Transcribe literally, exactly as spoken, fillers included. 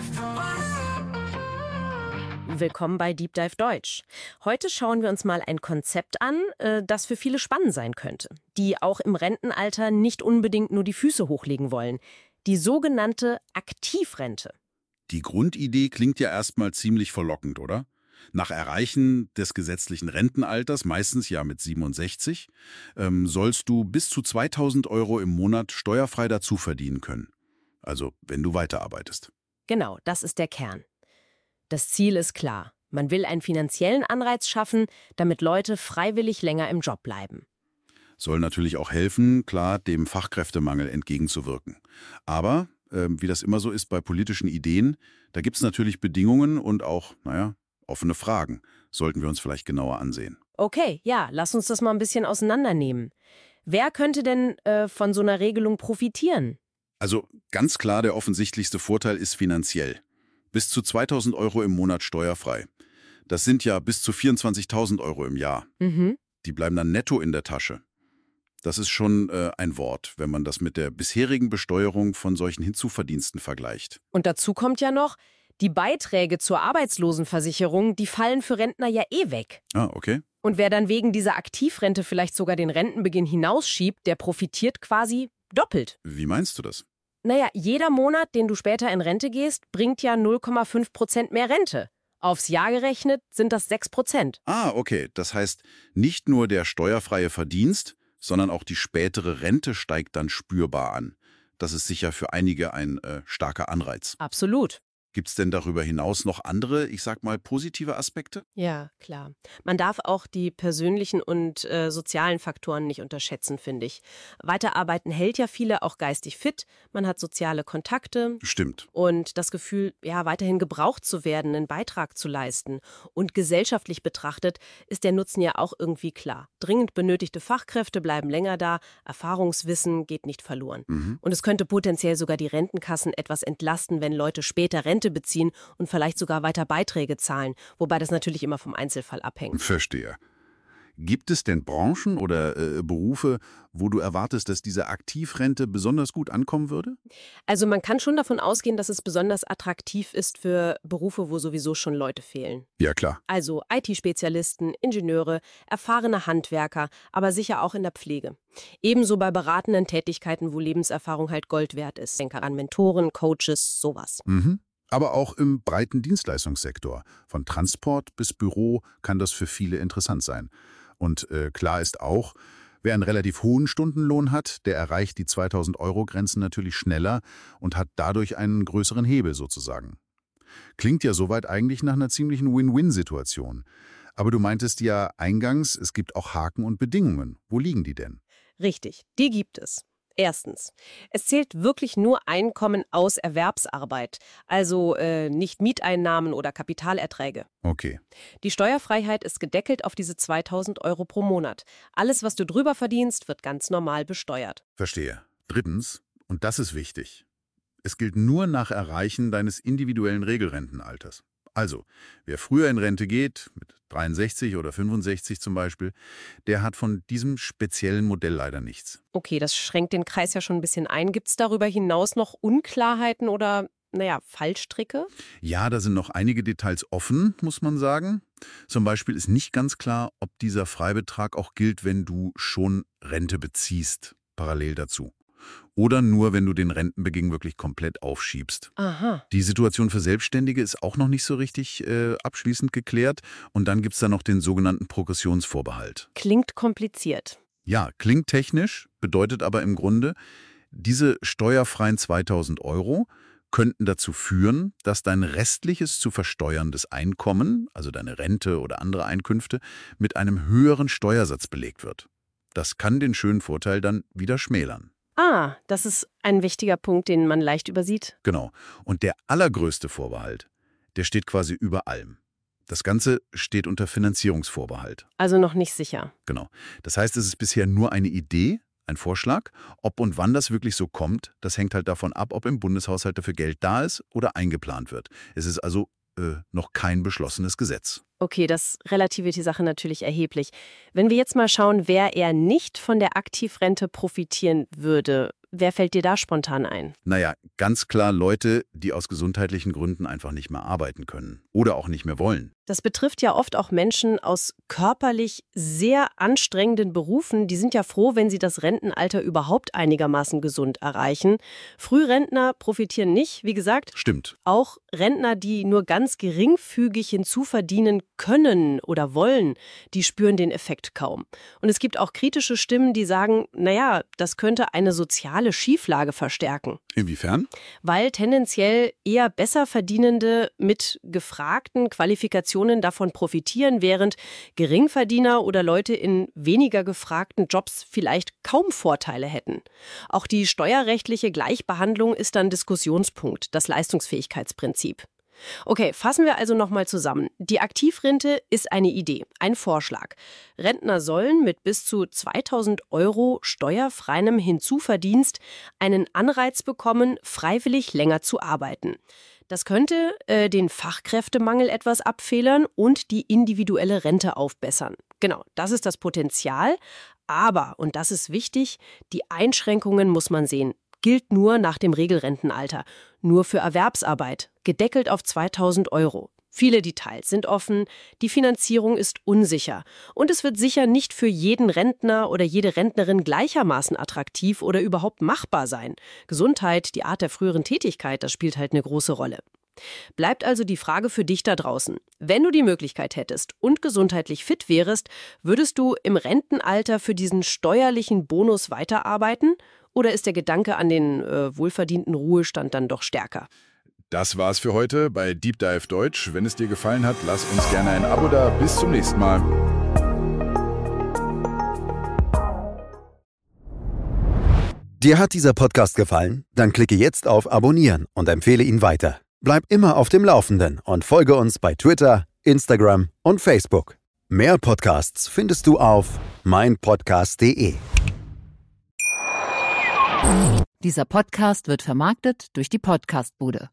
Willkommen bei Deep Dive Deutsch. Heute schauen wir uns mal ein Konzept an, äh, das für viele spannend sein könnte, die auch im Rentenalter nicht unbedingt nur die Füße hochlegen wollen. Die sogenannte Aktivrente. Die Grundidee klingt ja erstmal ziemlich verlockend, oder? Nach Erreichen des gesetzlichen Rentenalters, meistens ja mit siebenundsechzig, ähm, sollst du bis zu zweitausend Euro im Monat steuerfrei dazu verdienen können. Also, wenn du weiterarbeitest. Genau, das ist der Kern. Das Ziel ist klar. Man will einen finanziellen Anreiz schaffen, damit Leute freiwillig länger im Job bleiben. Soll natürlich auch helfen, klar, dem Fachkräftemangel entgegenzuwirken. Aber, äh, wie das immer so ist bei politischen Ideen, da gibt es natürlich Bedingungen und auch, naja, offene Fragen. Sollten wir uns vielleicht genauer ansehen. Okay, ja, lass uns das mal ein bisschen auseinandernehmen. Wer könnte denn äh, von so einer Regelung profitieren? Also ganz klar, der offensichtlichste Vorteil ist finanziell. Bis zu zweitausend Euro im Monat steuerfrei. Das sind ja bis zu vierundzwanzigtausend Euro im Jahr. Mhm. Die bleiben dann netto in der Tasche. Das ist schon äh, ein Wort, wenn man das mit der bisherigen Besteuerung von solchen Hinzuverdiensten vergleicht. Und dazu kommt ja noch, die Beiträge zur Arbeitslosenversicherung, die fallen für Rentner ja eh weg. Ah, okay. Und wer dann wegen dieser Aktivrente vielleicht sogar den Rentenbeginn hinausschiebt, der profitiert quasi doppelt. Wie meinst du das? Naja, jeder Monat, den du später in Rente gehst, bringt ja null Komma fünf Prozent mehr Rente. Aufs Jahr gerechnet sind das sechs Prozent. Ah, okay. Das heißt, nicht nur der steuerfreie Verdienst, sondern auch die spätere Rente steigt dann spürbar an. Das ist sicher für einige ein äh, starker Anreiz. Absolut. Gibt es denn darüber hinaus noch andere, ich sag mal, positive Aspekte? Ja, klar. Man darf auch die persönlichen und äh, sozialen Faktoren nicht unterschätzen, finde ich. Weiterarbeiten hält ja viele auch geistig fit. Man hat soziale Kontakte. Stimmt. Und das Gefühl, ja, weiterhin gebraucht zu werden, einen Beitrag zu leisten. Und gesellschaftlich betrachtet ist der Nutzen ja auch irgendwie klar. Dringend benötigte Fachkräfte bleiben länger da, Erfahrungswissen geht nicht verloren. Mhm. Und es könnte potenziell sogar die Rentenkassen etwas entlasten, wenn Leute später Rente beziehen und vielleicht sogar weiter Beiträge zahlen, wobei das natürlich immer vom Einzelfall abhängt. Verstehe. Gibt es denn Branchen oder äh, Berufe, wo du erwartest, dass diese Aktivrente besonders gut ankommen würde? Also man kann schon davon ausgehen, dass es besonders attraktiv ist für Berufe, wo sowieso schon Leute fehlen. Ja, klar. Also I T-Spezialisten, Ingenieure, erfahrene Handwerker, aber sicher auch in der Pflege. Ebenso bei beratenden Tätigkeiten, wo Lebenserfahrung halt Gold wert ist. Denke an Mentoren, Coaches, sowas. Mhm. Aber auch im breiten Dienstleistungssektor. Von Transport bis Büro kann das für viele interessant sein. Und äh, klar ist auch, wer einen relativ hohen Stundenlohn hat, der erreicht die zweitausend-Euro-Grenzen natürlich schneller und hat dadurch einen größeren Hebel sozusagen. Klingt ja soweit eigentlich nach einer ziemlichen Win-Win-Situation. Aber du meintest ja eingangs, es gibt auch Haken und Bedingungen. Wo liegen die denn? Richtig, die gibt es. Erstens, es zählt wirklich nur Einkommen aus Erwerbsarbeit, also äh, nicht Mieteinnahmen oder Kapitalerträge. Okay. Die Steuerfreiheit ist gedeckelt auf diese zweitausend Euro pro Monat. Alles, was du drüber verdienst, wird ganz normal besteuert. Verstehe. Drittens, und das ist wichtig, es gilt nur nach Erreichen deines individuellen Regelrentenalters. Also, wer früher in Rente geht, mit dreiundsechzig oder fünfundsechzig zum Beispiel, der hat von diesem speziellen Modell leider nichts. Okay, das schränkt den Kreis ja schon ein bisschen ein. Gibt es darüber hinaus noch Unklarheiten oder, naja, Fallstricke? Ja, da sind noch einige Details offen, muss man sagen. Zum Beispiel ist nicht ganz klar, ob dieser Freibetrag auch gilt, wenn du schon Rente beziehst, parallel dazu. Oder nur, wenn du den Rentenbeginn wirklich komplett aufschiebst. Aha. Die Situation für Selbstständige ist auch noch nicht so richtig äh, abschließend geklärt. Und dann gibt es da noch den sogenannten Progressionsvorbehalt. Klingt kompliziert. Ja, klingt technisch, bedeutet aber im Grunde, diese steuerfreien zweitausend Euro könnten dazu führen, dass dein restliches zu versteuerndes Einkommen, also deine Rente oder andere Einkünfte, mit einem höheren Steuersatz belegt wird. Das kann den schönen Vorteil dann wieder schmälern. Ah, das ist ein wichtiger Punkt, den man leicht übersieht. Genau. Und der allergrößte Vorbehalt, der steht quasi über allem. Das Ganze steht unter Finanzierungsvorbehalt. Also noch nicht sicher. Genau. Das heißt, es ist bisher nur eine Idee, ein Vorschlag. Ob und wann das wirklich so kommt, das hängt halt davon ab, ob im Bundeshaushalt dafür Geld da ist oder eingeplant wird. Es ist also äh, noch kein beschlossenes Gesetz. Okay, das relativiert die Sache natürlich erheblich. Wenn wir jetzt mal schauen, wer eher nicht von der Aktivrente profitieren würde, Wer fällt dir da spontan ein? Naja, ganz klar Leute, die aus gesundheitlichen Gründen einfach nicht mehr arbeiten können oder auch nicht mehr wollen. Das betrifft ja oft auch Menschen aus körperlich sehr anstrengenden Berufen. Die sind ja froh, wenn sie das Rentenalter überhaupt einigermaßen gesund erreichen. Frührentner profitieren nicht, wie gesagt. Stimmt. Auch Rentner, die nur ganz geringfügig hinzuverdienen können oder wollen, die spüren den Effekt kaum. Und es gibt auch kritische Stimmen, die sagen, naja, das könnte eine soziale Schieflage verstärken. Inwiefern? Weil tendenziell eher besser Verdienende mit gefragten Qualifikationen davon profitieren, während Geringverdiener oder Leute in weniger gefragten Jobs vielleicht kaum Vorteile hätten. Auch die steuerrechtliche Gleichbehandlung ist dann Diskussionspunkt, das Leistungsfähigkeitsprinzip. Okay, fassen wir also nochmal zusammen. Die Aktivrente ist eine Idee, ein Vorschlag. Rentner sollen mit bis zu zweitausend Euro steuerfreiem Hinzuverdienst einen Anreiz bekommen, freiwillig länger zu arbeiten. Das könnte äh, den Fachkräftemangel etwas abfedern und die individuelle Rente aufbessern. Genau, das ist das Potenzial. Aber, und das ist wichtig, die Einschränkungen muss man sehen. Gilt nur nach dem Regelrentenalter. Nur für Erwerbsarbeit. Gedeckelt auf zweitausend Euro. Viele Details sind offen, die Finanzierung ist unsicher und es wird sicher nicht für jeden Rentner oder jede Rentnerin gleichermaßen attraktiv oder überhaupt machbar sein. Gesundheit, die Art der früheren Tätigkeit, das spielt halt eine große Rolle. Bleibt also die Frage für dich da draußen. Wenn du die Möglichkeit hättest und gesundheitlich fit wärst, würdest du im Rentenalter für diesen steuerlichen Bonus weiterarbeiten? Oder ist der Gedanke an den äh, wohlverdienten Ruhestand dann doch stärker? Das war's für heute bei Deep Dive Deutsch. Wenn es dir gefallen hat, lass uns gerne ein Abo da. Bis zum nächsten Mal. Dir hat dieser Podcast gefallen? Dann klicke jetzt auf Abonnieren und empfehle ihn weiter. Bleib immer auf dem Laufenden und folge uns bei Twitter, Instagram und Facebook. Mehr Podcasts findest du auf mein podcast punkt de. Dieser Podcast wird vermarktet durch die Podcastbude.